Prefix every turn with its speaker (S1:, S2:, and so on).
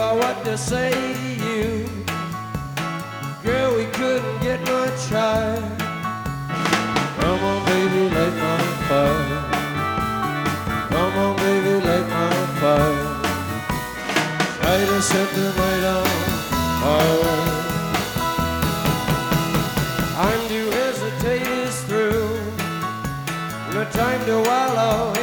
S1: about what to say to you. Girl, we couldn't get much higher. Come on, baby, light my fire. Come on, baby, light my fire. Try to set the night on fire. I'm to hesitate is through. No time to wallow